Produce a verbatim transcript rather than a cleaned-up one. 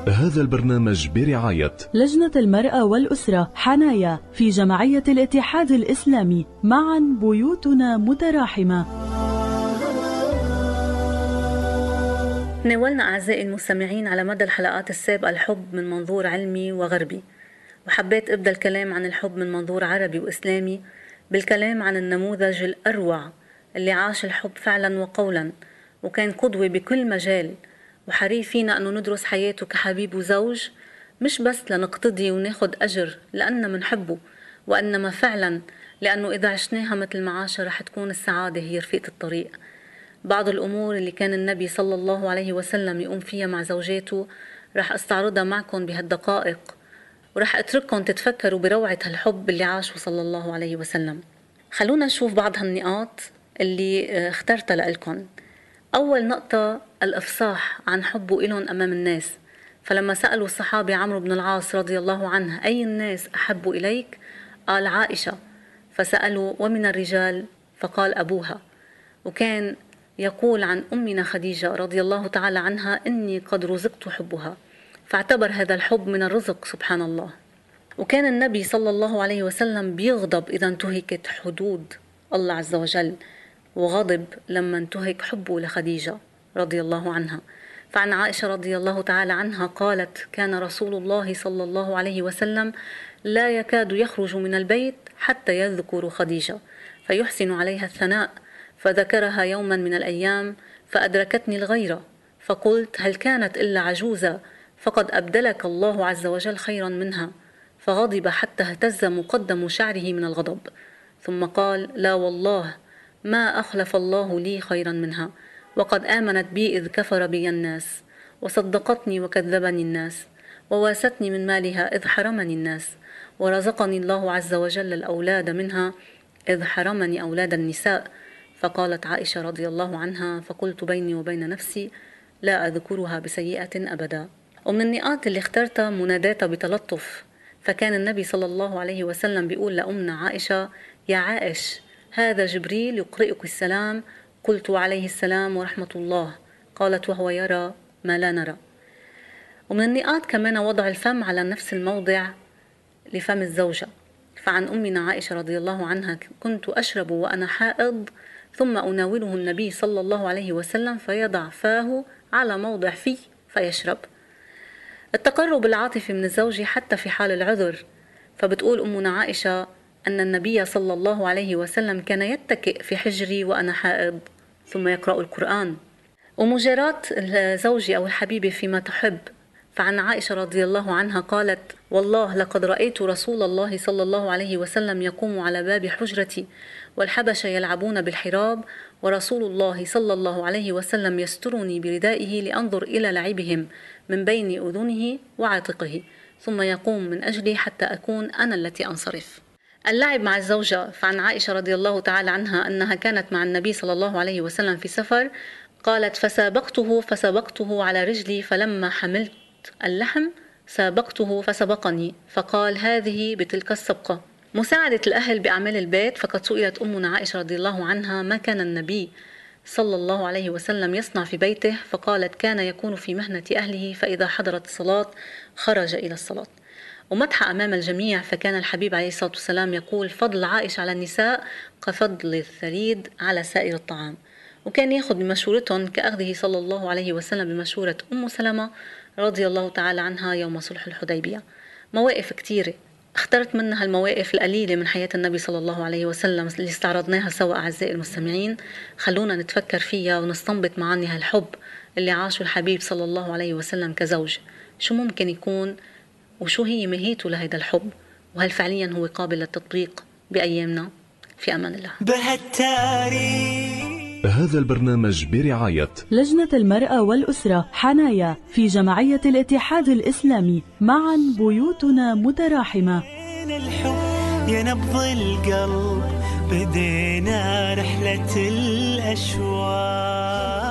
هذا البرنامج برعاية لجنة المرأة والأسرة حنايا في جمعية الاتحاد الإسلامي. معا بيوتنا متراحمة. ناولنا أعزائي المستمعين على مدى الحلقات السابقة الحب من منظور علمي وغربي، وحبيت أبدأ الكلام عن الحب من منظور عربي وإسلامي بالكلام عن النموذج الأروع اللي عاش الحب فعلا وقولا، وكان قدوة بكل مجال، وحري فينا أنه ندرس حياته كحبيب وزوج، مش بس لنقتضي وناخد أجر لأننا منحبه، وإنما فعلا لأنه إذا عشناها مثل ما عاشها رح تكون السعادة هي رفيقة الطريق. بعض الأمور اللي كان النبي صلى الله عليه وسلم يقوم فيها مع زوجاته رح أستعرضها معكم بهالدقائق، ورح أترككم تتفكروا بروعة هالحب اللي عاشه صلى الله عليه وسلم. خلونا نشوف بعض هالنقاط اللي اخترتها لألكم. أول نقطة الإفصاح عن حبه إلهم أمام الناس، فلما سألوا الصحابي عمرو بن العاص رضي الله عنه أي الناس أحب إليك؟ قال عائشة. فسألوا ومن الرجال؟ فقال أبوها. وكان يقول عن أمنا خديجة رضي الله تعالى عنها إني قد رزقت حبها، فاعتبر هذا الحب من الرزق سبحان الله. وكان النبي صلى الله عليه وسلم بيغضب إذا انتهكت حدود الله عز وجل، وغضب لما انتهك حبه لخديجة رضي الله عنها. فعن عائشة رضي الله تعالى عنها قالت كان رسول الله صلى الله عليه وسلم لا يكاد يخرج من البيت حتى يذكر خديجة فيحسن عليها الثناء، فذكرها يوما من الأيام فأدركتني الغيرة، فقلت هل كانت إلا عجوزة فقد أبدلك الله عز وجل خيرا منها، فغضب حتى اهتز مقدم شعره من الغضب، ثم قال لا والله ما أخلف الله لي خيرا منها، وقد آمنت بي إذ كفر بي الناس، وصدقتني وكذبني الناس، وواستني من مالها إذ حرمني الناس، ورزقني الله عز وجل الأولاد منها إذ حرمني أولاد النساء. فقالت عائشة رضي الله عنها فقلت بيني وبين نفسي لا أذكرها بسيئة أبدا. ومن النقاط اللي اخترتها مناداتها بتلطف، فكان النبي صلى الله عليه وسلم بيقول لأمنا عائشة يا عائش هذا جبريل يقرئك السلام، قلت عليه السلام ورحمة الله، قالت وهو يرى ما لا نرى. ومن النقاط كمان وضع الفم على نفس الموضع لفم الزوجة، فعن أمنا عائشة رضي الله عنها كنت أشرب وأنا حائض ثم أناوله النبي صلى الله عليه وسلم فيضع فاه على موضع فيه فيشرب. التقرب العاطفي من الزوج حتى في حال العذر، فبتقول أمنا عائشة أن النبي صلى الله عليه وسلم كان يتكئ في حجري وأنا حائض ثم يقرأ القرآن. ومجاراة الزوج أو الحبيبة فيما تحب، فعن عائشة رضي الله عنها قالت والله لقد رأيت رسول الله صلى الله عليه وسلم يقوم على باب حجرتي والحبشة يلعبون بالحراب، ورسول الله صلى الله عليه وسلم يسترني بردائه لأنظر إلى لعبهم من بين أذنه وعاتقه، ثم يقوم من أجلي حتى أكون أنا التي أنصرف. اللعب مع الزوجة، فعن عائشة رضي الله تعالى عنها أنها كانت مع النبي صلى الله عليه وسلم في سفر، قالت فسابقته فسبقته على رجلي فلما حملت اللحم سابقته فسبقني، فقال هذه بتلك السبقة. مساعدة الأهل بأعمال البيت، فقد سئلت أمنا عائشة رضي الله عنها ما كان النبي صلى الله عليه وسلم يصنع في بيته، فقالت كان يكون في مهنة أهله فإذا حضرت الصلاة خرج إلى الصلاة. ومدح أمام الجميع، فكان الحبيب عليه الصلاة والسلام يقول فضل عائشة على النساء كفضل الثريد على سائر الطعام، وكان يأخذ بمشورتهم كأخذه صلى الله عليه وسلم بمشورة أم سلمة رضي الله تعالى عنها يوم صلح الحديبية. مواقف كتيرة اخترت منها المواقف القليلة من حياة النبي صلى الله عليه وسلم اللي استعرضناها سوا أعزائي المستمعين. خلونا نتفكر فيها ونستنبط معاني هالحب اللي عاشه الحبيب صلى الله عليه وسلم كزوج، شو ممكن يكون وشو هي ماهيته لهذا الحب، وهل فعليا هو قابل للتطبيق بأيامنا؟ في أمان الله. هذا البرنامج برعاية لجنة المرأة والأسرة حنايا في جمعية الاتحاد الإسلامي. معا بيوتنا متراحمة. الحب يا نبض القلب بدينا رحلة الأشواق.